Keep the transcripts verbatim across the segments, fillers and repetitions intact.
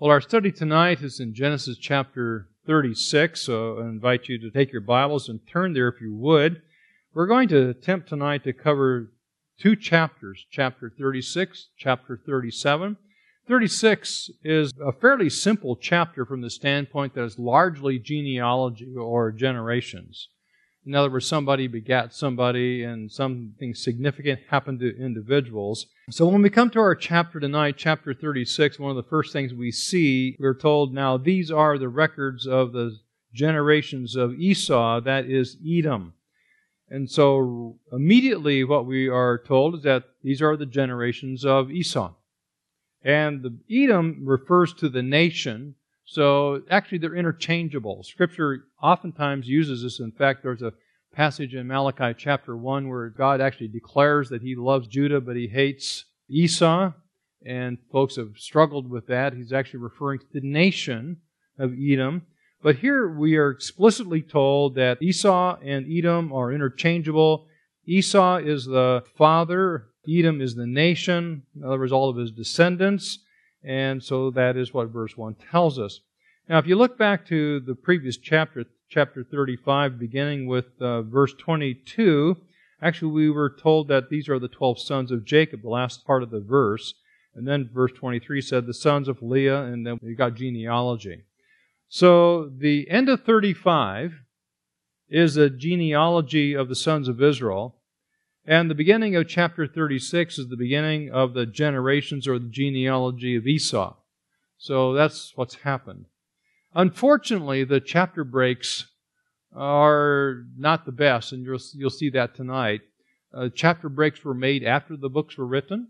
Well, our study tonight is in Genesis chapter thirty-six, so I invite you to take your Bibles and turn there if you would. We're going to attempt tonight to cover two chapters, chapter thirty-six, chapter thirty-seven. thirty-six is a fairly simple chapter from the standpoint that it's largely genealogy or generations. In other words, somebody begat somebody and something significant happened to individuals. So when we come to our chapter tonight, chapter thirty-six, one of the first things we see, we're told, now these are the records of the generations of Esau, that is Edom. And so immediately what we are told is that these are the generations of Esau. And the Edom refers to the nation. So actually they're interchangeable. Scripture oftentimes uses this. In fact, there's a passage in Malachi chapter one where God actually declares that He loves Judah but He hates Esau. And folks have struggled with that. He's actually referring to the nation of Edom. But here we are explicitly told that Esau and Edom are interchangeable. Esau is the father. Edom is the nation. In other words, all of his descendants. And so that is what verse one tells us. Now, if you look back to the previous chapter, chapter thirty-five, beginning with uh, verse twenty-two, actually we were told that these are the twelve sons of Jacob, the last part of the verse. And then verse twenty-three said the sons of Leah, and then we got genealogy. So the end of thirty-five is a genealogy of the sons of Israel. And the beginning of chapter thirty-six is the beginning of the generations or the genealogy of Esau. So that's what's happened. Unfortunately, the chapter breaks are not the best, and you'll, you'll see that tonight. Uh, chapter breaks were made after the books were written.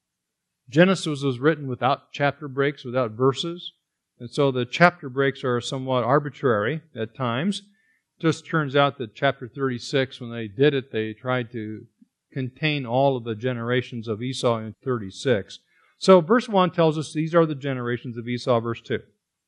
Genesis was written without chapter breaks, without verses. And so the chapter breaks are somewhat arbitrary at times. It just turns out that chapter thirty-six, when they did it, they tried to contain all of the generations of Esau in thirty-six. So verse one tells us these are the generations of Esau, verse two.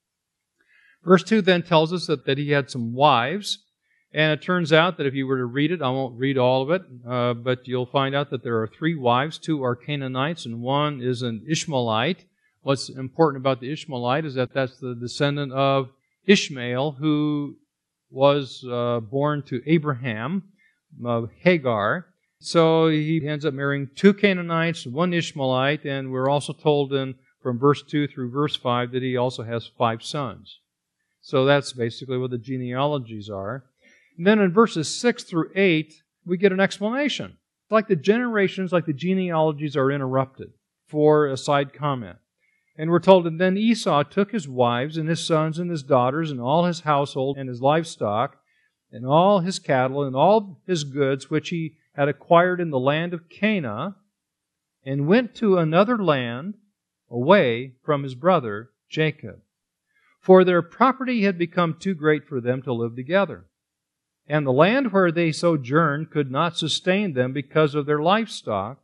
Verse two then tells us that, that he had some wives, and it turns out that if you were to read it, I won't read all of it, uh, but you'll find out that there are three wives. Two are Canaanites, and one is an Ishmaelite. What's important about the Ishmaelite is that that's the descendant of Ishmael, who was uh, born to Abraham, of Hagar. So he ends up marrying two Canaanites, one Ishmaelite, and we're also told in from verse two through verse five that he also has five sons. So that's basically what the genealogies are. And then in verses six through eight, we get an explanation. Like the generations, like the genealogies are interrupted for a side comment. And we're told, and then Esau took his wives and his sons and his daughters and all his household and his livestock and all his cattle and all his goods which he had acquired in the land of Canaan, and went to another land away from his brother Jacob. For their property had become too great for them to live together. And the land where they sojourned could not sustain them because of their livestock.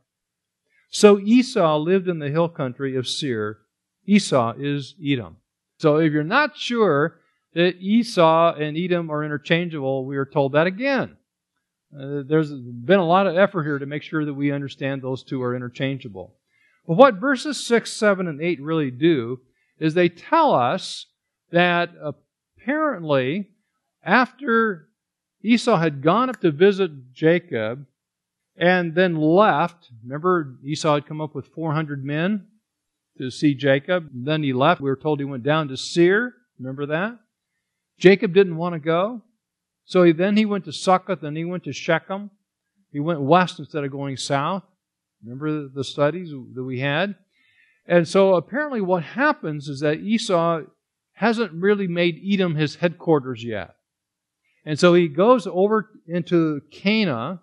So Esau lived in the hill country of Seir. Esau is Edom. So if you're not sure that Esau and Edom are interchangeable, we are told that again. Uh, there's been a lot of effort here to make sure that we understand those two are interchangeable. But what verses six, seven, and eight really do is they tell us that apparently after Esau had gone up to visit Jacob and then left, remember Esau had come up with four hundred men to see Jacob. Then he left. We were told he went down to Seir. Remember that? Jacob didn't want to go. So he, then he went to Succoth, and he went to Shechem. He went west instead of going south. Remember the studies that we had? And so apparently what happens is that Esau hasn't really made Edom his headquarters yet. And so he goes over into Canaan.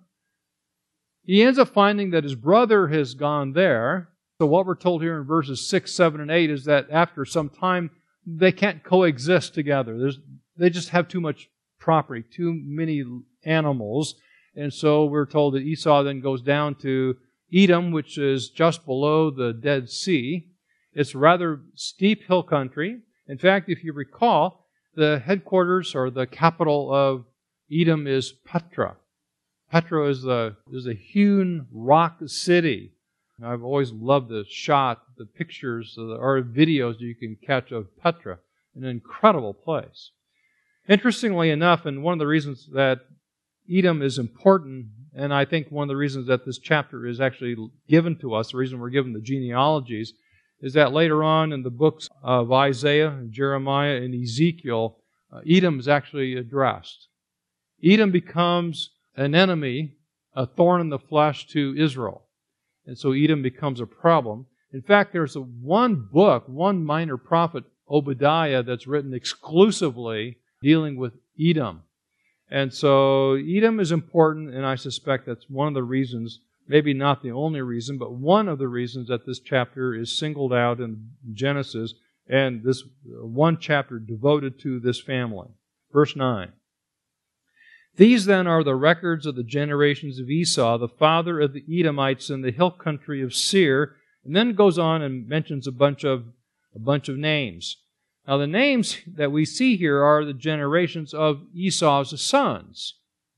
He ends up finding that his brother has gone there. So what we're told here in verses six, seven, and eight is that after some time, they can't coexist together. There's, they just have too much property, too many animals. And so we're told that Esau then goes down to Edom, which is just below the Dead Sea. It's rather steep hill country. In fact, if you recall, the headquarters or the capital of Edom is Petra. Petra is the is a hewn rock city I've always loved the shot, the pictures, or videos you can catch of Petra, an incredible place. Interestingly enough, and one of the reasons that Edom is important, and I think one of the reasons that this chapter is actually given to us, the reason we're given the genealogies, is that later on in the books of Isaiah, Jeremiah, and Ezekiel, uh, Edom is actually addressed. Edom becomes an enemy, a thorn in the flesh to Israel. And so Edom becomes a problem. In fact, there's a one book, one minor prophet, Obadiah, that's written exclusively dealing with Edom. And so Edom is important, and I suspect that's one of the reasons, maybe not the only reason, but one of the reasons that this chapter is singled out in Genesis, and this one chapter devoted to this family. Verse nine. These then are the records of the generations of Esau, the father of the Edomites in the hill country of Seir, and then goes on and mentions a bunch of a bunch of names. Now the names that we see here are the generations of Esau's sons.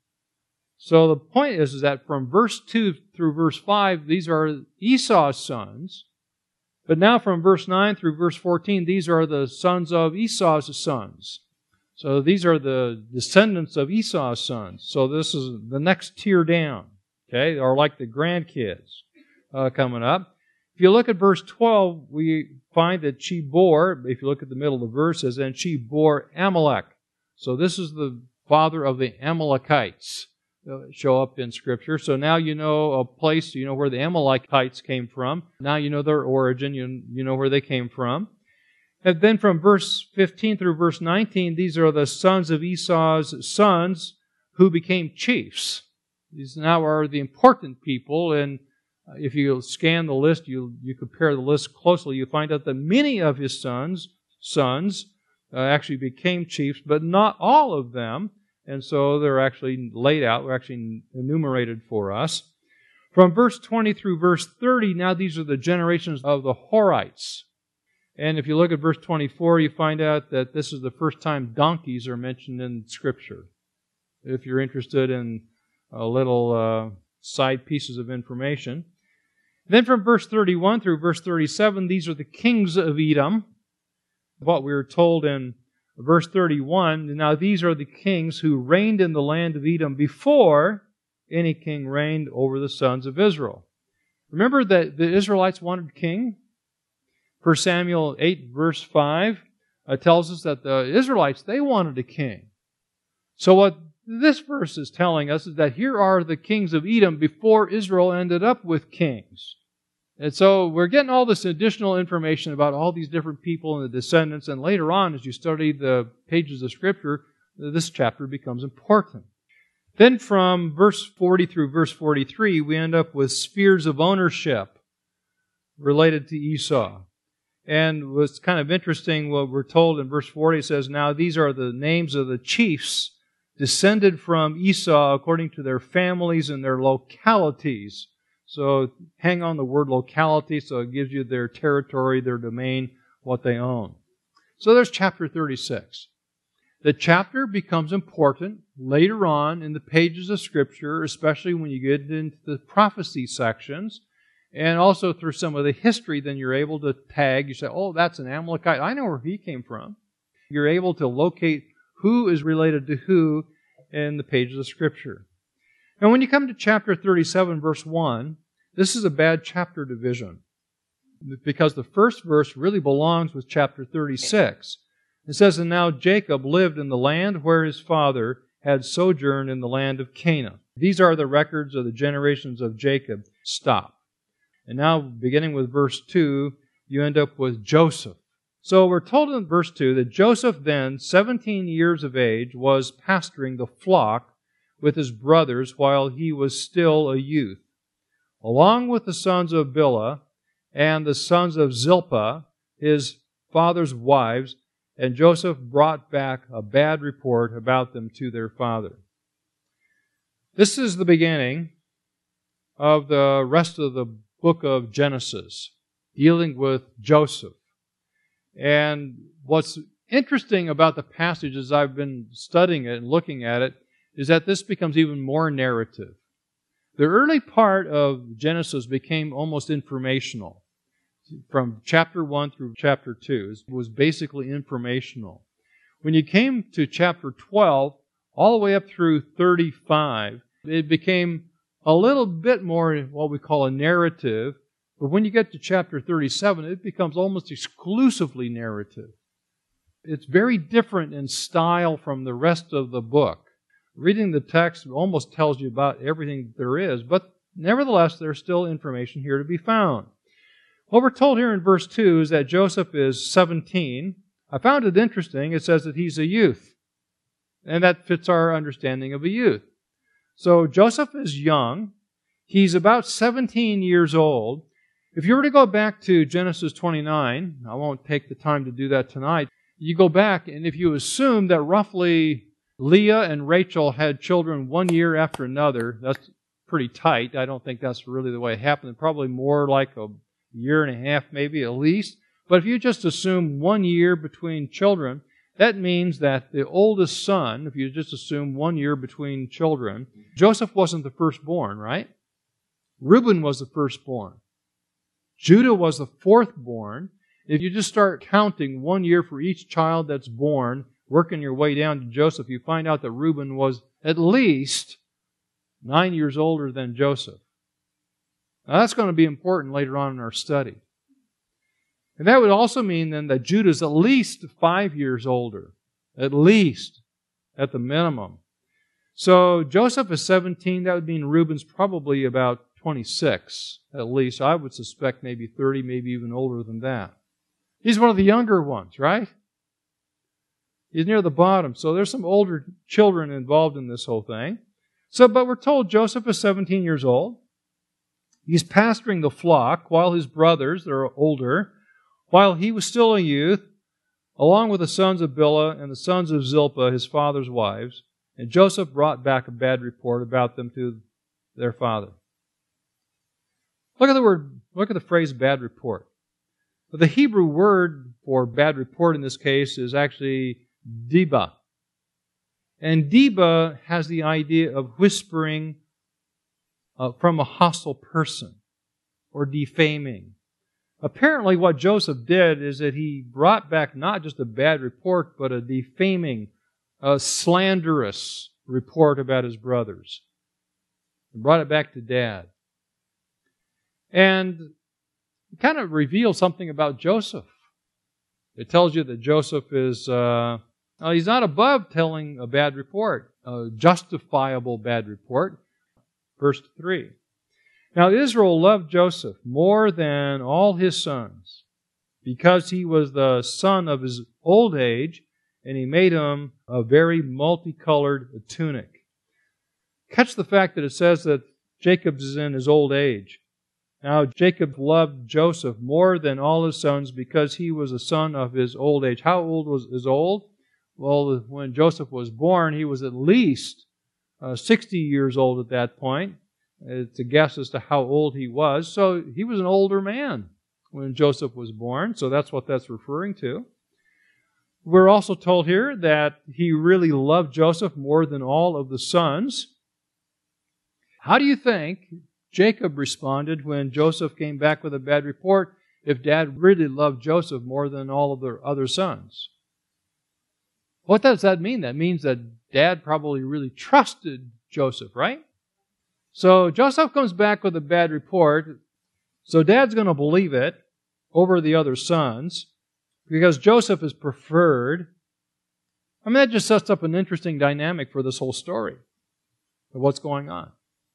So the point is, is that from verse two through verse five, these are Esau's sons. But now from verse nine through verse fourteen, these are the sons of Esau's sons. So these are the descendants of Esau's sons. So this is the next tier down, okay, or like the grandkids uh, coming up. If you look at verse twelve, we find that she bore, if you look at the middle of the verse, it says, and she bore Amalek. So this is the father of the Amalekites that show up in Scripture. So now you know a place, you know where the Amalekites came from. Now you know their origin, you, you know where they came from. And then from verse fifteen through verse nineteen, these are the sons of Esau's sons who became chiefs. These now are the important people, and if you scan the list, you you compare the list closely, you find out that many of his sons sons uh, actually became chiefs, but not all of them, and so they're actually laid out, they're actually enumerated for us. From verse twenty through verse thirty, now these are the generations of the Horites. And if you look at verse twenty-four, you find out that this is the first time donkeys are mentioned in Scripture. If you're interested in a little uh, side pieces of information. Then from verse thirty-one through verse thirty-seven, these are the kings of Edom. What we were told in verse thirty-one, now these are the kings who reigned in the land of Edom before any king reigned over the sons of Israel. Remember that the Israelites wanted a king? First Samuel eight, verse five, uh, tells us that the Israelites, they wanted a king. So what this verse is telling us is that here are the kings of Edom before Israel ended up with kings. And so we're getting all this additional information about all these different people and the descendants, and later on, as you study the pages of Scripture, this chapter becomes important. Then from verse forty through verse forty-three, we end up with spheres of ownership related to Esau. And what's kind of interesting, what we're told in verse forty, it says, now these are the names of the chiefs descended from Esau according to their families and their localities. So hang on the word locality, so it gives you their territory, their domain, what they own. So there's chapter thirty-six. The chapter becomes important later on in the pages of Scripture, especially when you get into the prophecy sections, and also through some of the history. Then you're able to tag, you say, oh, that's an Amalekite. I know where he came from. You're able to locate who is related to who in the pages of Scripture. And when you come to chapter thirty-seven, verse one, this is a bad chapter division, because the first verse really belongs with chapter thirty-six. It says, and now Jacob lived in the land where his father had sojourned in the land of Canaan. These are the records of the generations of Jacob. Stop. And now, beginning with verse two, you end up with Joseph. So we're told in verse two that Joseph then, seventeen years of age, was pasturing the flock with his brothers while he was still a youth, along with the sons of Bilhah and the sons of Zilpah, his father's wives, and Joseph brought back a bad report about them to their father. This is the beginning of the rest of the book of Genesis, dealing with Joseph. And what's interesting about the passage as I've been studying it and looking at it is that this becomes even more narrative. The early part of Genesis became almost informational. From chapter one through chapter two it was basically informational. When you came to chapter twelve, all the way up through thirty-five, it became a little bit more what we call a narrative. But when you get to chapter thirty-seven, it becomes almost exclusively narrative. It's very different in style from the rest of the book. Reading the text almost tells you about everything there is, but nevertheless, there's still information here to be found. What we're told here in verse two is that Joseph is seventeen. I found it interesting. It says that he's a youth. And that fits our understanding of a youth. So Joseph is young. He's about seventeen years old. If you were to go back to Genesis twenty-nine, I won't take the time to do that tonight. You go back, and if you assume that roughly Leah and Rachel had children one year after another, that's pretty tight. I don't think that's really the way it happened. Probably more like a year and a half, maybe at least. But if you just assume one year between children, that means that the oldest son, if you just assume one year between children, Joseph wasn't the firstborn, right? Reuben was the firstborn. Judah was the fourthborn. If you just start counting one year for each child that's born, working your way down to Joseph, you find out that Reuben was at least nine years older than Joseph. Now that's going to be important later on in our study. And that would also mean then that Judah's at least five years older. At least, at the minimum. So Joseph is seventeen. That would mean Reuben's probably about twenty-six, at least. I would suspect maybe thirty, maybe even older than that. He's one of the younger ones, right? He's near the bottom. So there's some older children involved in this whole thing. So, but we're told Joseph is seventeen years old. He's pasturing the flock while his brothers, that are older, while he was still a youth, along with the sons of Bilhah and the sons of Zilpah, his father's wives, and Joseph brought back a bad report about them to their father. Look at the word, look at the phrase bad report. The Hebrew word for bad report in this case is actually deba. And deba has the idea of whispering uh, from a hostile person or defaming. Apparently what Joseph did is that he brought back not just a bad report, but a defaming, a slanderous report about his brothers. He brought it back to Dad. And it kind of reveals something about Joseph. It tells you that Joseph is, uh, well, he's not above telling a bad report, a justifiable bad report. Verse three. Now Israel loved Joseph more than all his sons, because he was the son of his old age, and he made him a very multicolored tunic. Catch the fact that it says that Jacob is in his old age. Now Jacob loved Joseph more than all his sons because he was a son of his old age. How old was his old? Well, when Joseph was born, he was at least uh, sixty years old at that point. It's a guess as to how old he was. So he was an older man when Joseph was born. So that's what that's referring to. We're also told here that he really loved Joseph more than all of the sons. How do you think Jacob responded when Joseph came back with a bad report if Dad really loved Joseph more than all of the other sons? What does that mean? That means that Dad probably really trusted Joseph, right? So Joseph comes back with a bad report. So Dad's going to believe it over the other sons because Joseph is preferred. I mean, that just sets up an interesting dynamic for this whole story of what's going on.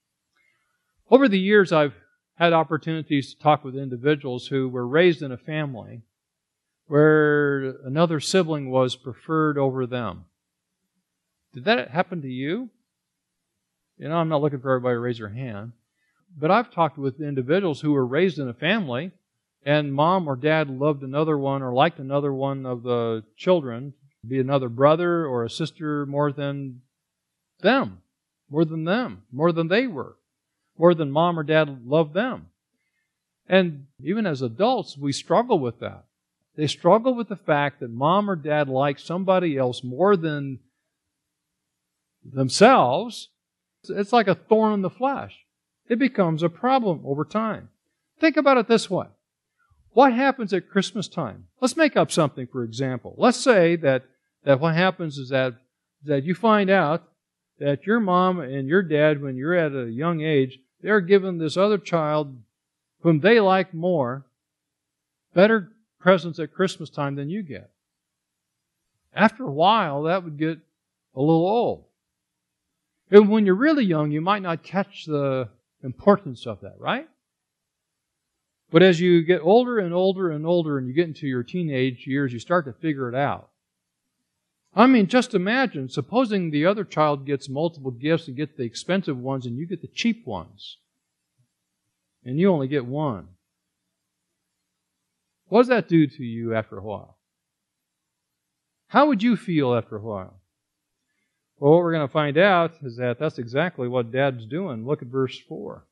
Over the years, I've had opportunities to talk with individuals who were raised in a family where another sibling was preferred over them. Did that happen to you? You know, I'm not looking for everybody to raise their hand. But I've talked with individuals who were raised in a family and mom or dad loved another one or liked another one of the children, be another brother or a sister more than them, more than them, more than they were, more than mom or dad loved them. And even as adults, we struggle with that. They struggle with the fact that mom or dad likes somebody else more than themselves. It's like a thorn in the flesh. it becomes a problem over time. Think about it this way. What happens at Christmas time? Let's make up something, for example. Let's say that, that what happens is that, that you find out that your mom and your dad, when you're at a young age, they're giving this other child, whom they like more, better presents at Christmas time than you get. After a while, that would get a little old. And when you're really young, you might not catch the importance of that, right? But as you get older and older and older and you get into your teenage years, you start to figure it out. I mean, just imagine, supposing the other child gets multiple gifts and gets the expensive ones and you get the cheap ones. And you only get one. What does that do to you after a while? How would you feel after a while? Well, what we're going to find out is that that's exactly what Dad's doing. Look at verse four.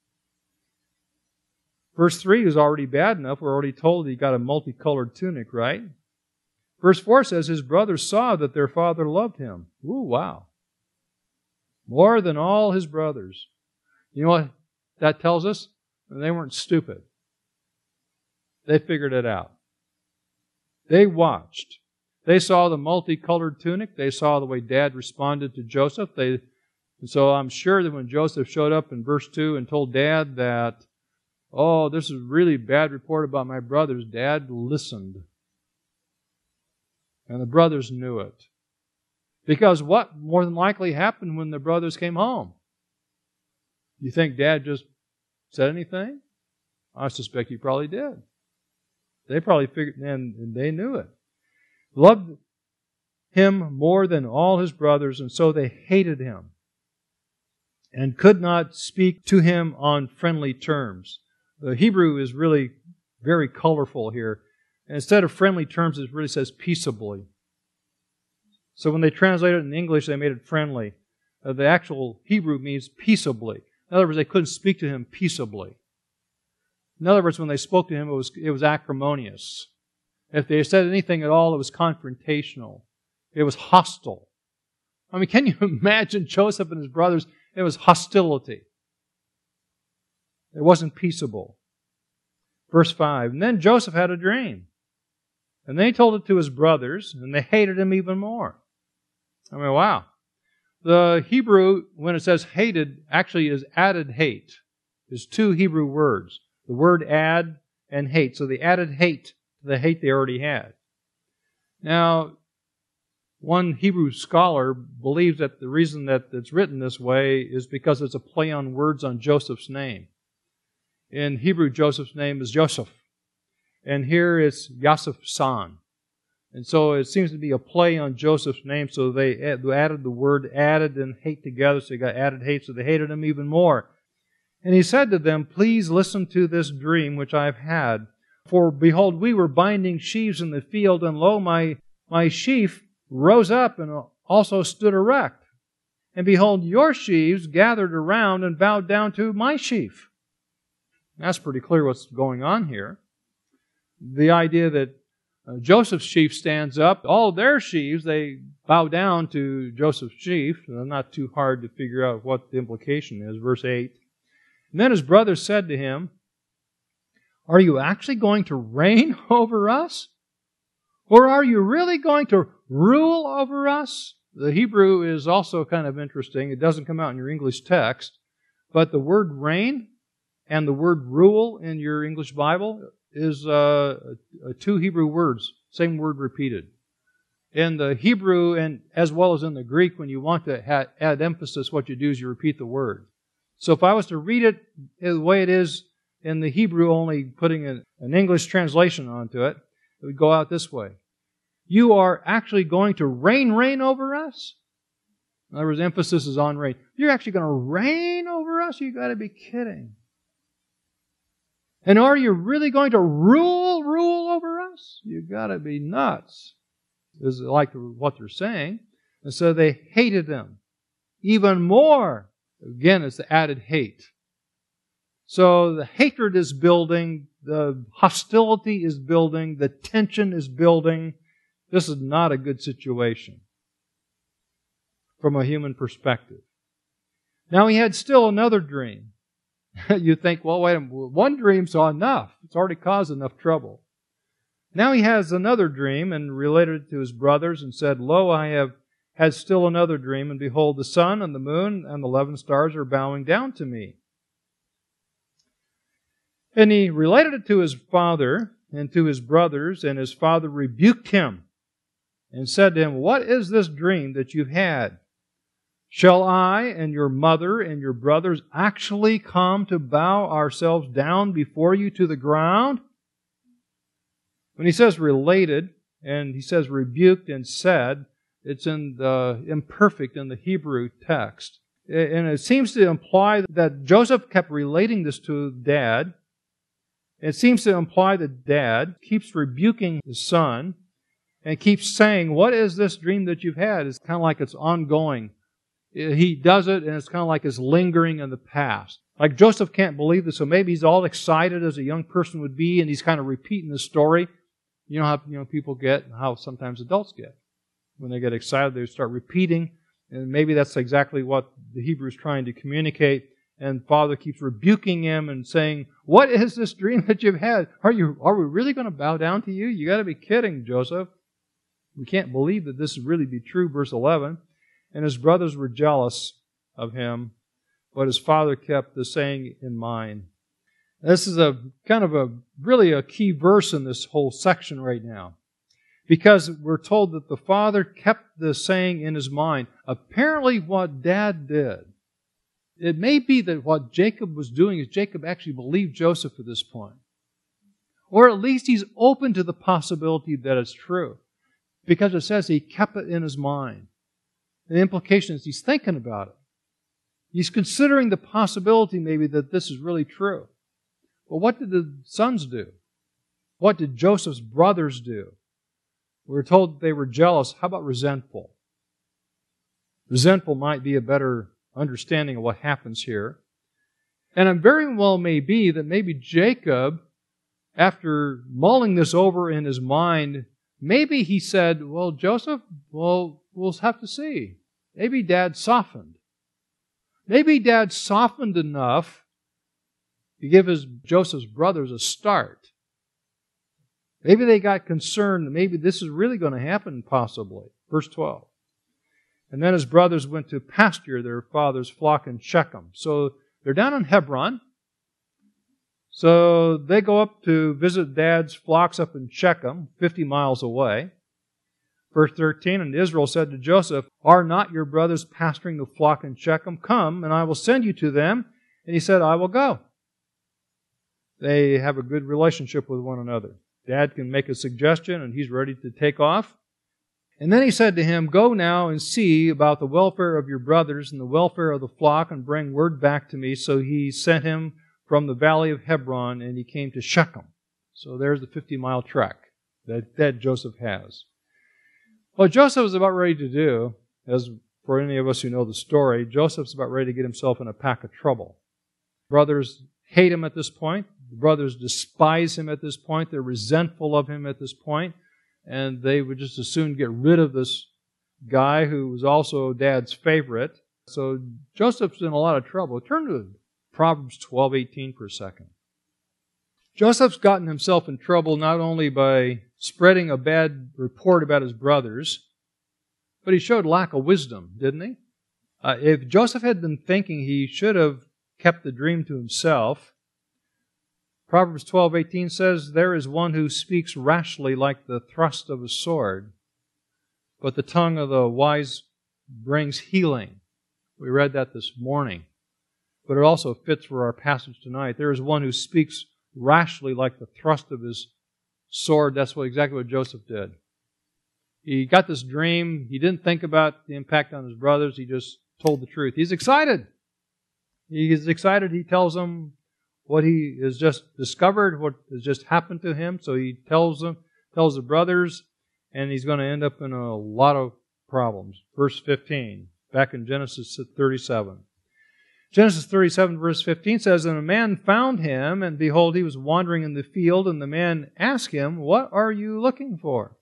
Verse three is already bad enough. We're already told he got a multicolored tunic, right? Verse four says his brothers saw that their father loved him. Ooh, wow. More than all his brothers. You know what that tells us? They weren't stupid. They figured it out. They watched. They saw the multicolored tunic. They saw the way Dad responded to Joseph. They, and so I'm sure that when Joseph showed up in verse two and told Dad that, oh, this is a really bad report about my brothers, Dad listened. And the brothers knew it. Because what more than likely happened when the brothers came home? You think Dad just said anything? I suspect he probably did. They probably figured, and, and they knew it. Loved him more than all his brothers, and so they hated him and could not speak to him on friendly terms. The Hebrew is really very colorful here. And instead of friendly terms, it really says peaceably. So when they translate it in English, they made it friendly. Uh, the actual Hebrew means peaceably. In other words, they couldn't speak to him peaceably. In other words, when they spoke to him, it was, it was acrimonious. If they said anything at all, it was confrontational. It was hostile. I mean, can you imagine Joseph and his brothers? It was hostility. It wasn't peaceable. Verse five, and then Joseph had a dream. And they told it to his brothers, and they hated him even more. I mean, wow. The Hebrew, when it says hated, actually is added hate. There's two Hebrew words. The word add and hate. So they added hate to the hate they already had. Now, one Hebrew scholar believes that the reason that it's written this way is because it's a play on words on Joseph's name. In Hebrew, Joseph's name is Joseph. And here it's Yosef San. And so it seems to be a play on Joseph's name, so they added the word added and hate together, so they got added hate, so they hated him even more. And he said to them, please listen to this dream which I have had. For behold, we were binding sheaves in the field, and lo, my, my sheaf rose up and also stood erect. And behold, your sheaves gathered around and bowed down to my sheaf. That's pretty clear what's going on here. The idea that uh, Joseph's sheaf stands up, all their sheaves, they bow down to Joseph's sheaf. So not too hard to figure out what the implication is. Verse eight. And then his brothers said to him, are you actually going to reign over us? Or are you really going to rule over us? The Hebrew is also kind of interesting. It doesn't come out in your English text. But the word reign and the word rule in your English Bible is uh, two Hebrew words, same word repeated. In the Hebrew and as well as in the Greek, when you want to ha- add emphasis, what you do is you repeat the word. So if I was to read it the way it is in the Hebrew, only putting an, an English translation onto it, it would go out this way. You are actually going to reign, reign over us? In other words, emphasis is on reign. You're actually going to reign over us? You've got to be kidding. And are you really going to rule, rule over us? You've got to be nuts. Is like what they're saying. And so they hated them even more. Again, it's the added hate. So the hatred is building, the hostility is building, the tension is building. This is not a good situation from a human perspective. Now he had still another dream. You think, well, wait a minute, one dream's enough. It's already caused enough trouble. Now he has another dream and related it to his brothers and said, Lo, I have had still another dream, and behold, the sun and the moon and the eleven stars are bowing down to me. And he related it to his father and to his brothers, and his father rebuked him and said to him, What is this dream that you've had? Shall I and your mother and your brothers actually come to bow ourselves down before you to the ground? When he says related, and he says rebuked and said, it's in the imperfect in the Hebrew text. And it seems to imply that Joseph kept relating this to Dad. It seems to imply that Dad keeps rebuking his son and keeps saying, What is this dream that you've had? It's kind of like it's ongoing. He does it, and it's kind of like it's lingering in the past. Like Joseph can't believe this, so maybe he's all excited as a young person would be, and he's kind of repeating the story. You know how you know people get, and how sometimes adults get. When they get excited, they start repeating, and maybe that's exactly what the Hebrew is trying to communicate. And Father keeps rebuking him and saying, What is this dream that you've had? Are you are we really going to bow down to you? You got to be kidding, Joseph. We can't believe that this would really be true, verse eleven. And his brothers were jealous of him, but his father kept the saying in mind. This is a kind of a really a key verse in this whole section right now. Because we're told that the father kept the saying in his mind. Apparently what Dad did, it may be that what Jacob was doing is Jacob actually believed Joseph at this point. Or at least he's open to the possibility that it's true. Because it says he kept it in his mind. And the implication is he's thinking about it. He's considering the possibility maybe that this is really true. But what did the sons do? What did Joseph's brothers do? We were told they were jealous. How about resentful? Resentful might be a better understanding of what happens here. And it very well may be that maybe Jacob, after mulling this over in his mind, maybe he said, well, Joseph, well, we'll have to see. Maybe Dad softened. Maybe Dad softened enough to give his Joseph's brothers a start. Maybe they got concerned that maybe this is really going to happen, possibly. Verse twelve. And then his brothers went to pasture their father's flock in Shechem. So they're down in Hebron. So they go up to visit Dad's flocks up in Shechem, fifty miles away. Verse thirteen, and Israel said to Joseph, Are not your brothers pasturing the flock in Shechem? Come, and I will send you to them. And he said, I will go. They have a good relationship with one another. Dad can make a suggestion, and he's ready to take off. And then he said to him, Go now and see about the welfare of your brothers and the welfare of the flock, and bring word back to me. So he sent him from the valley of Hebron, and he came to Shechem. So there's the fifty-mile trek that, that Joseph has. What Joseph is about ready to do, as for any of us who know the story, Joseph's about ready to get himself in a pack of trouble. Brothers hate him at this point. The brothers despise him at this point. They're resentful of him at this point. And they would just as soon get rid of this guy who was also Dad's favorite. So Joseph's in a lot of trouble. Turn to Proverbs twelve eighteen for a second. Joseph's gotten himself in trouble not only by spreading a bad report about his brothers, but he showed lack of wisdom, didn't he? Uh, if Joseph had been thinking he should have kept the dream to himself, Proverbs twelve eighteen says, There is one who speaks rashly like the thrust of a sword, but the tongue of the wise brings healing. We read that this morning. But it also fits for our passage tonight. There is one who speaks rashly like the thrust of his sword. That's what exactly what Joseph did. He got this dream. He didn't think about the impact on his brothers. He just told the truth. He's excited. He is excited. He tells them what he has just discovered, what has just happened to him. So he tells them, tells the brothers, and he's going to end up in a lot of problems. Verse fifteen, back in Genesis thirty-seven. Genesis thirty-seven, verse fifteen says, And a man found him, and behold, he was wandering in the field, and the man asked him, What are you looking for?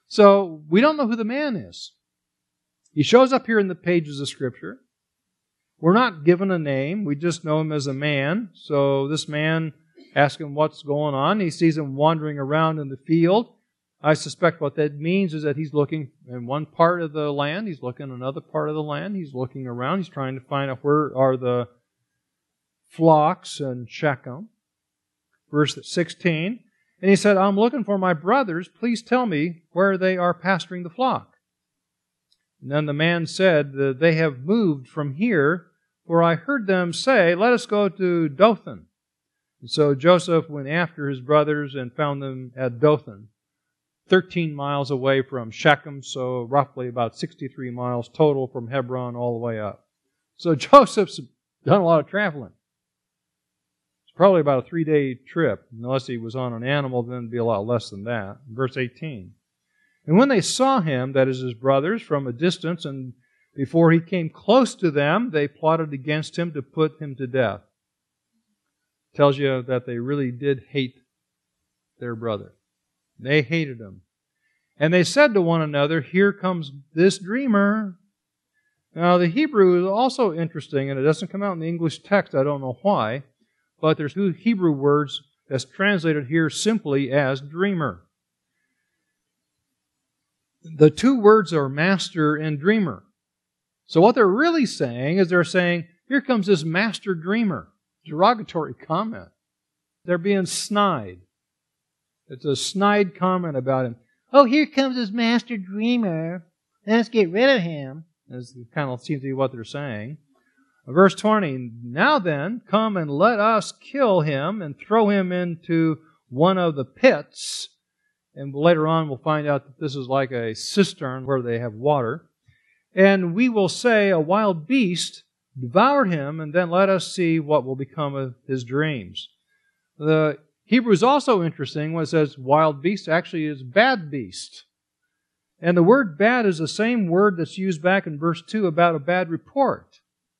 So we don't know who the man is. He shows up here in the pages of Scripture. We're not given a name. We just know him as a man. So this man asks him what's going on. He sees him wandering around in the field. I suspect what that means is that he's looking in one part of the land. He's looking in another part of the land. He's looking around. He's trying to find out where are the flocks in Shechem. Verse sixteen. And he said, I'm looking for my brothers. Please tell me where they are pasturing the flock. And then the man said, they have moved from here, for I heard them say, let us go to Dothan. And so Joseph went after his brothers and found them at Dothan, thirteen miles away from Shechem, so roughly about sixty-three miles total from Hebron all the way up. So Joseph's done a lot of traveling. It's probably about a three-day trip. Unless he was on an animal, then it'd be a lot less than that. Verse eighteen. And when they saw him, that is his brothers, from a distance, and before he came close to them, they plotted against him to put him to death. Tells you that they really did hate their brother. They hated him. And they said to one another, here comes this dreamer. Now, the Hebrew is also interesting, and it doesn't come out in the English text. I don't know why. But there's two Hebrew words that's translated here simply as dreamer. The two words are master and dreamer. So what they're really saying is they're saying, here comes this master dreamer. Derogatory comment. They're being snide. It's a snide comment about him. Oh, here comes this master dreamer. Let's get rid of him. This kind of seems to be what they're saying. Verse twenty, now then, come and let us kill him and throw him into one of the pits. And later on we'll find out that this is like a cistern where they have water. And we will say a wild beast devoured him, and then let us see what will become of his dreams. The Hebrew is also interesting when it says wild beast actually is bad beast. And the word bad is the same word that's used back in verse two about a bad report.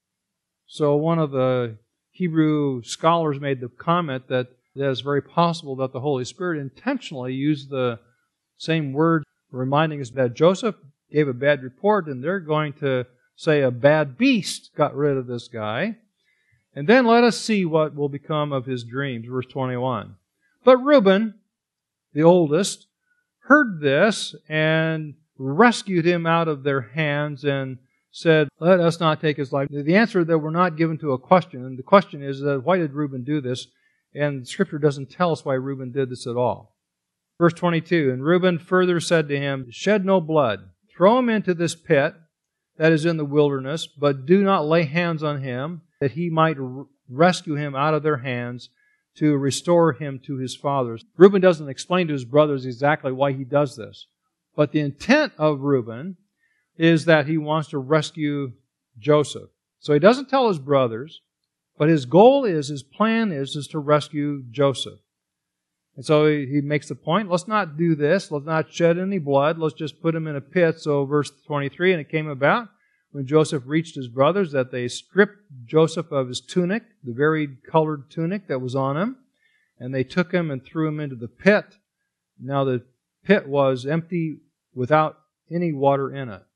So one of the Hebrew scholars made the comment that it is very possible that the Holy Spirit intentionally used the same word, reminding us that Joseph gave a bad report, and they're going to say a bad beast got rid of this guy. And then let us see what will become of his dreams. Verse twenty-one. But Reuben, the oldest, heard this and rescued him out of their hands and said, let us not take his life. The answer that we're not given to a question, and the question is that why did Reuben do this? And Scripture doesn't tell us why Reuben did this at all. Verse twenty-two, and Reuben further said to him, shed no blood. Throw him into this pit that is in the wilderness, but do not lay hands on him, that he might r- rescue him out of their hands to restore him to his fathers. Reuben doesn't explain to his brothers exactly why he does this. But the intent of Reuben is that he wants to rescue Joseph. So he doesn't tell his brothers, but his goal is, his plan is, is to rescue Joseph. And so he, he makes the point, let's not do this, let's not shed any blood, let's just put him in a pit. So verse twenty-three, and it came about when Joseph reached his brothers that they stripped Joseph of his tunic, the varied colored tunic that was on him, and they took him and threw him into the pit. Now the pit was empty without any water in it.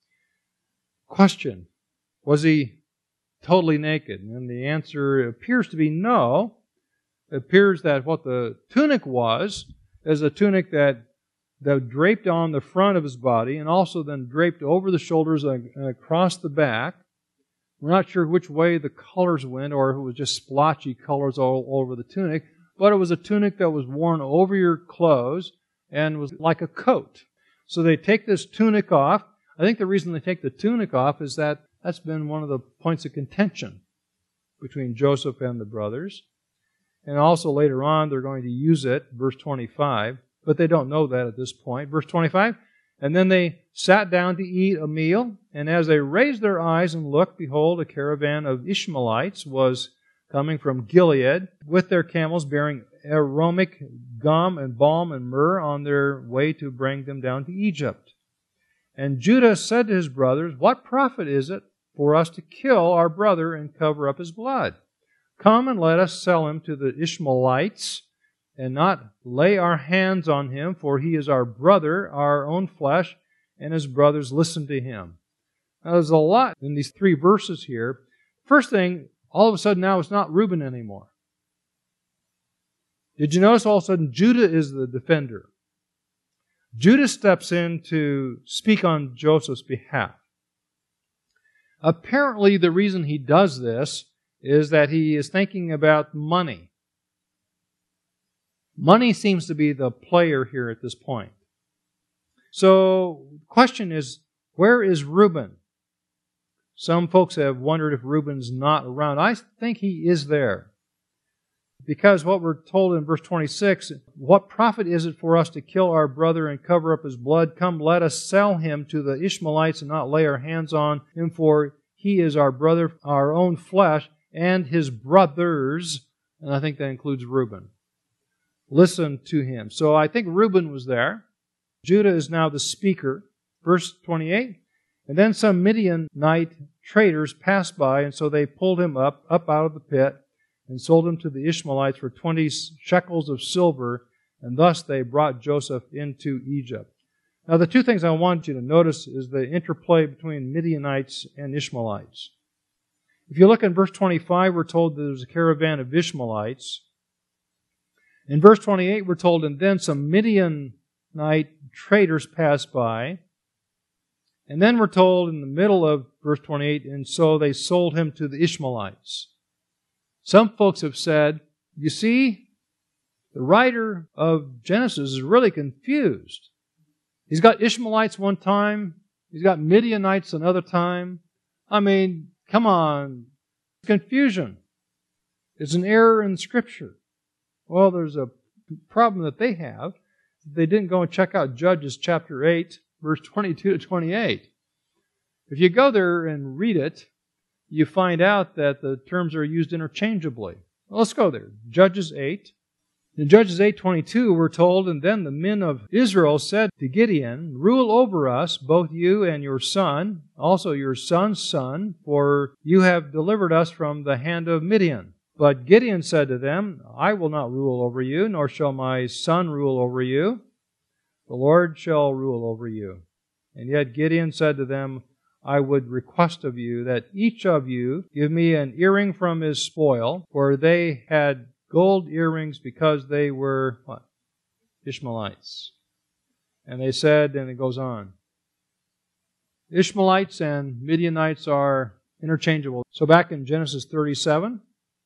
Question, was he totally naked? And the answer appears to be no. It appears that what the tunic was is a tunic that, that draped on the front of his body and also then draped over the shoulders and across the back. We're not sure which way the colors went or if it was just splotchy colors all over the tunic, but it was a tunic that was worn over your clothes and was like a coat. So they take this tunic off. I think the reason they take the tunic off is that that's been one of the points of contention between Joseph and the brothers. And also later on, they're going to use it, verse twenty-five, but they don't know that at this point. Verse twenty-five, and then they sat down to eat a meal, and as they raised their eyes and looked, behold, a caravan of Ishmaelites was coming from Gilead with their camels bearing aromatic gum and balm and myrrh on their way to bring them down to Egypt. And Judah said to his brothers, what profit is it for us to kill our brother and cover up his blood? Come and let us sell him to the Ishmaelites and not lay our hands on him, for he is our brother, our own flesh, and his brothers listen to him. Now, there's a lot in these three verses here First thing, all of a sudden now it's not Reuben anymore. Did you notice all of a sudden Judah is the defender? Judah steps in to speak on Joseph's behalf. Apparently the reason he does this is that he is thinking about money. Money seems to be the player here at this point. So the question is, where is Reuben? Some folks have wondered if Reuben's not around. I think he is there. Because what we're told in verse twenty-six, what profit is it for us to kill our brother and cover up his blood? Come, let us sell him to the Ishmaelites and not lay our hands on him, for he is our brother, our own flesh, and his brothers. And I think that includes Reuben. Listen to him. So I think Reuben was there. Judah is now the speaker. Verse twenty-eight. And then some Midianite traders passed by, and so they pulled him up, up out of the pit, and sold him to the Ishmaelites for twenty shekels of silver, and thus they brought Joseph into Egypt. Now the two things I want you to notice is the interplay between Midianites and Ishmaelites. If you look in verse twenty-five, we're told that there's a caravan of Ishmaelites. In verse twenty-eight, we're told, and then some Midianite traders passed by. And then we're told in the middle of verse twenty-eight, and so they sold him to the Ishmaelites. Some folks have said, you see, the writer of Genesis is really confused. He's got Ishmaelites one time, he's got Midianites another time. I mean, come on, confusion. It's an error in Scripture. Well, there's a problem that they have. They didn't go and check out Judges chapter eight, verse twenty-two to twenty-eight. If you go there and read it, you find out that the terms are used interchangeably. Well, let's go there. Judges eight. In Judges eight twenty-two, we're told, and then the men of Israel said to Gideon, rule over us, both you and your son, also your son's son, for you have delivered us from the hand of Midian. But Gideon said to them, I will not rule over you, nor shall my son rule over you. The Lord shall rule over you. And yet Gideon said to them, I would request of you that each of you give me an earring from his spoil, for they had gold earrings because they were, what? Ishmaelites. And they said, and it goes on, Ishmaelites and Midianites are interchangeable. So back in Genesis thirty-seven,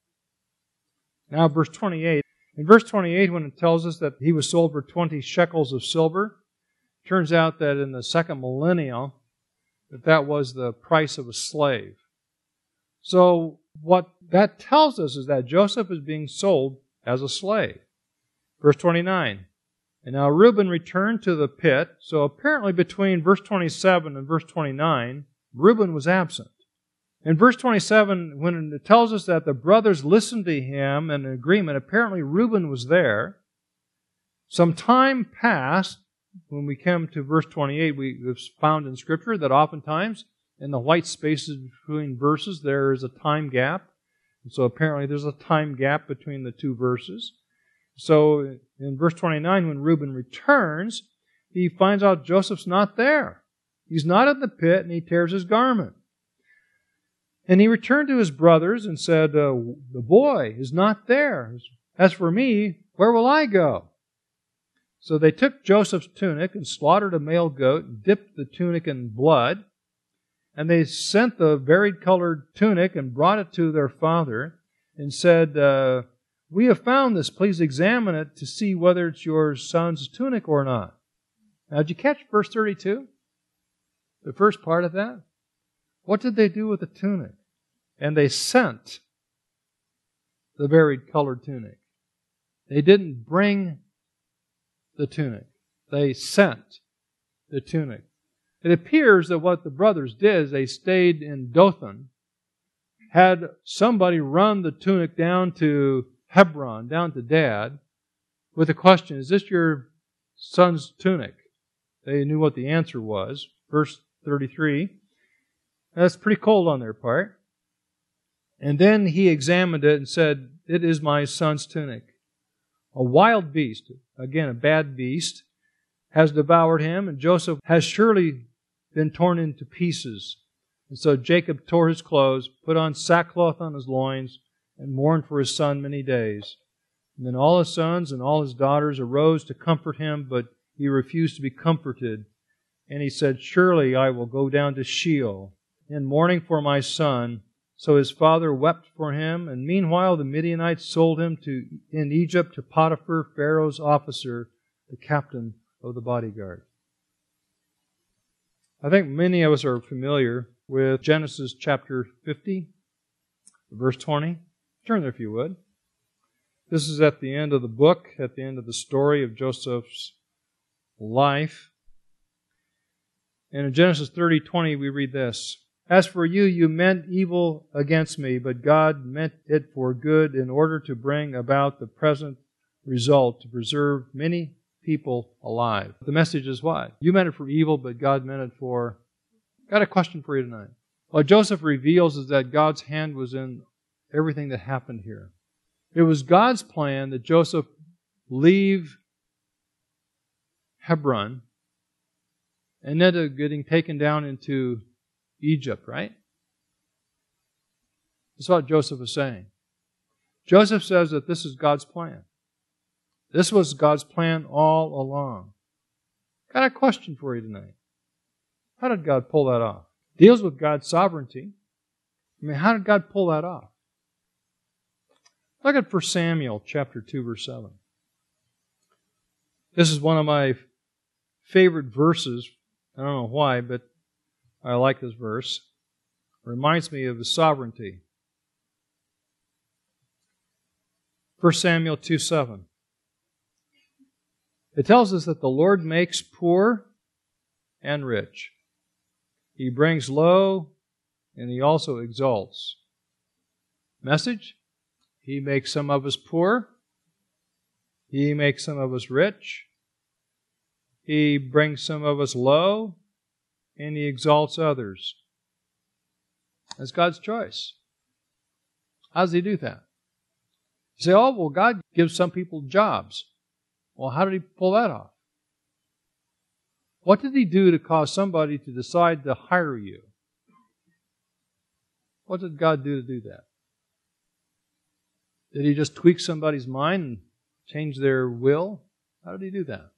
now verse twenty-eight. In verse twenty-eight, when it tells us that he was sold for twenty shekels of silver, it turns out that in the second millennium, that that was the price of a slave. So what that tells us is that Joseph is being sold as a slave. Verse twenty-nine. And now Reuben returned to the pit. So apparently between verse twenty-seven and verse twenty-nine, Reuben was absent. In verse twenty-seven, when it tells us that the brothers listened to him in agreement, apparently Reuben was there. Some time passed. When we come to verse twenty-eight, we have found in Scripture that oftentimes in the white spaces between verses there is a time gap. And so apparently there's a time gap between the two verses. So in verse twenty-nine, when Reuben returns, he finds out Joseph's not there. He's not in the pit, and he tears his garment. And he returned to his brothers and said, uh, the boy is not there. As for me, where will I go? So they took Joseph's tunic and slaughtered a male goat and dipped the tunic in blood. And they sent the varied-colored tunic and brought it to their father and said, uh, we have found this. Please examine it to see whether it's your son's tunic or not. Now, did you catch verse thirty-two? The first part of that? What did they do with the tunic? And they sent the varied-colored tunic. They didn't bring the tunic. They sent the tunic. It appears that what the brothers did is they stayed in Dothan, had somebody run the tunic down to Hebron, down to Dad, with the question, is this your son's tunic? They knew what the answer was. Verse thirty-three. That's pretty cold on their part. And then he examined it and said, it is my son's tunic. A wild beast, again a bad beast, has devoured him, and Joseph has surely been torn into pieces. And so Jacob tore his clothes, put on sackcloth on his loins, and mourned for his son many days. And then all his sons and all his daughters arose to comfort him, but he refused to be comforted. And he said, "Surely I will go down to Sheol in mourning for my son." So his father wept for him, and meanwhile the Midianites sold him to in Egypt to Potiphar, Pharaoh's officer, the captain of the bodyguard. I think many of us are familiar with Genesis chapter fifty, verse twenty. Turn there if you would. This is at the end of the book, at the end of the story of Joseph's life. And in Genesis thirty twenty we read this: "As for you, you meant evil against me, but God meant it for good in order to bring about the present result, to preserve many people alive." The message is what? You meant it for evil, but God meant it for... Got a question for you tonight. What Joseph reveals is that God's hand was in everything that happened here. It was God's plan that Joseph leave Hebron and ended up getting taken down into Egypt, right? That's what Joseph is saying. Joseph says that this is God's plan. This was God's plan all along. Got a question for you tonight. How did God pull that off? Deals with God's sovereignty. I mean, how did God pull that off? Look at First Samuel chapter two, verse seven. This is one of my favorite verses. I don't know why, but I like this verse. It reminds me of His sovereignty. First Samuel two seven. It tells us that the Lord makes poor and rich. He brings low and He also exalts. Message? He makes some of us poor. He makes some of us rich. He brings some of us low. And He exalts others. That's God's choice. How does He do that? You say, oh, well, God gives some people jobs. Well, how did He pull that off? What did He do to cause somebody to decide to hire you? What did God do to do that? Did He just tweak somebody's mind and change their will? How did He do that?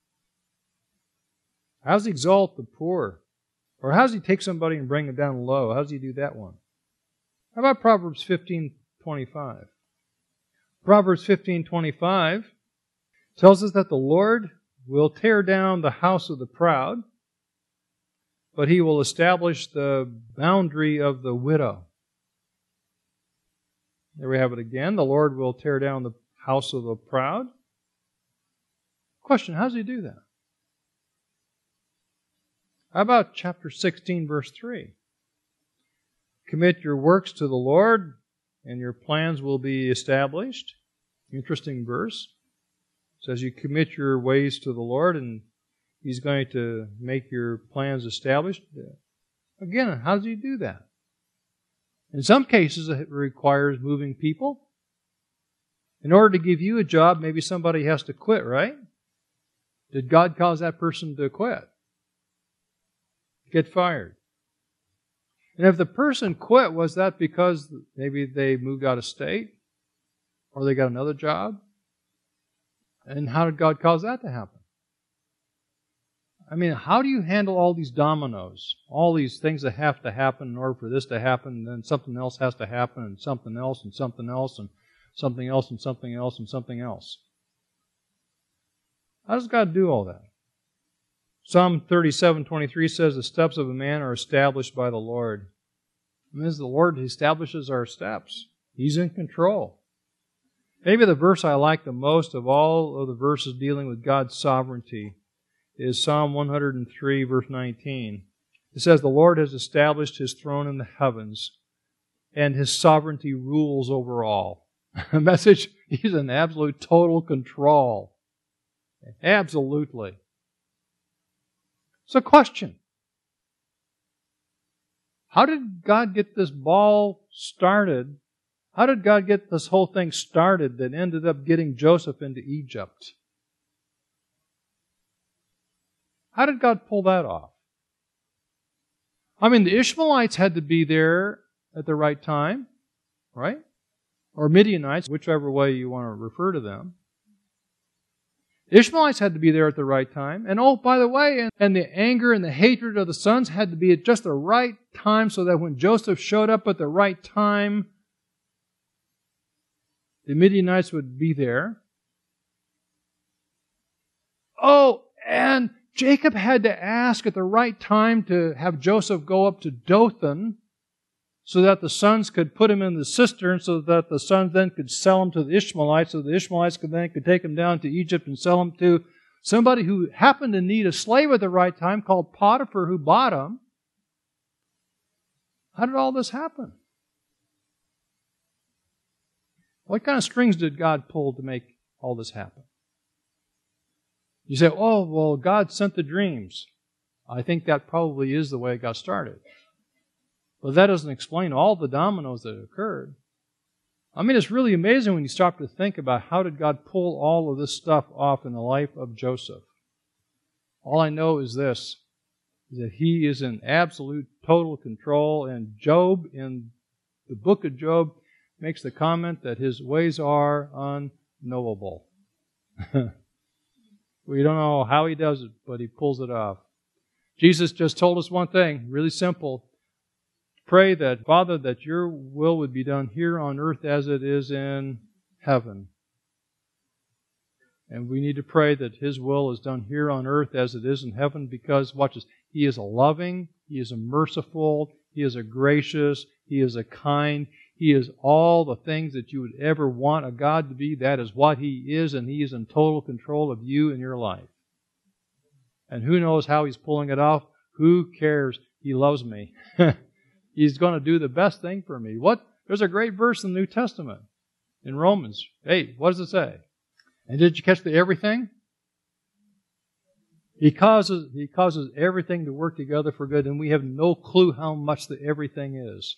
How does He exalt the poor? Or how does He take somebody and bring them down low? How does He do that one? How about Proverbs fifteen twenty-five? Proverbs fifteen twenty-five tells us that the Lord will tear down the house of the proud, but He will establish the boundary of the widow. There we have it again. The Lord will tear down the house of the proud. Question, how does He do that? How about chapter sixteen, verse three? Commit your works to the Lord, and your plans will be established. Interesting verse. It says you commit your ways to the Lord, and He's going to make your plans established. Again, how does He do that? In some cases, it requires moving people. In order to give you a job, maybe somebody has to quit, right? Did God cause that person to quit? Get fired? And if the person quit, was that because maybe they moved out of state? Or they got another job? And how did God cause that to happen? I mean, how do you handle all these dominoes? All these things that have to happen in order for this to happen, and then something else has to happen, and something else, and something else, and something else, and something else, and something else. How does God do all that? Psalm thirty-seven twenty-three says, the steps of a man are established by the Lord. It means the Lord establishes our steps. He's in control. Maybe the verse I like the most of all of the verses dealing with God's sovereignty is Psalm one hundred three, verse nineteen. It says, the Lord has established His throne in the heavens, and His sovereignty rules over all. The message, He's in absolute total control. Absolutely. So question. How did God get this ball started? How did God get this whole thing started that ended up getting Joseph into Egypt? How did God pull that off? I mean, the Ishmaelites had to be there at the right time, right? Or Midianites, whichever way you want to refer to them. The Ishmaelites had to be there at the right time. And oh, by the way, and, and the anger and the hatred of the sons had to be at just the right time so that when Joseph showed up at the right time, the Midianites would be there. Oh, and Jacob had to ask at the right time to have Joseph go up to Dothan so that the sons could put him in the cistern so that the sons then could sell him to the Ishmaelites so the Ishmaelites could then could take him down to Egypt and sell him to somebody who happened to need a slave at the right time called Potiphar who bought him. How did all this happen? What kind of strings did God pull to make all this happen? You say, oh, well, God sent the dreams. I think that probably is the way it got started. But that doesn't explain all the dominoes that occurred. I mean, it's really amazing when you stop to think about how did God pull all of this stuff off in the life of Joseph. All I know is this, is that he is in absolute total control, and Job, in the book of Job, makes the comment that his ways are unknowable. We don't know how he does it, but he pulls it off. Jesus just told us one thing, really simple. Pray that, Father, that your will would be done here on earth as it is in heaven. And we need to pray that his will is done here on earth as it is in heaven because, watch this, he is a loving, he is a merciful, he is a gracious, he is a kind, he is all the things that you would ever want a God to be. That is what he is, and he is in total control of you and your life. And who knows how he's pulling it off? Who cares? He loves me. He's going to do the best thing for me. What? There's a great verse in the New Testament, in Romans. Hey, what does it say? And did you catch the everything? He causes, he causes everything to work together for good, and we have no clue how much the everything is.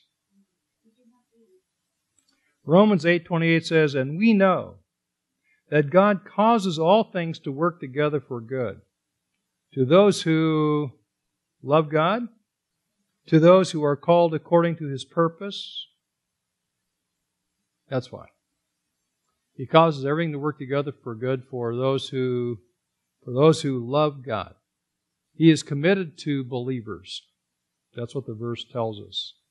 Romans eight twenty-eight says, and we know that God causes all things to work together for good. To those who love God, to those who are called according to his purpose. That's why. He causes everything to work together for good for those who, for those who love God. He is committed to believers. That's what the verse tells us.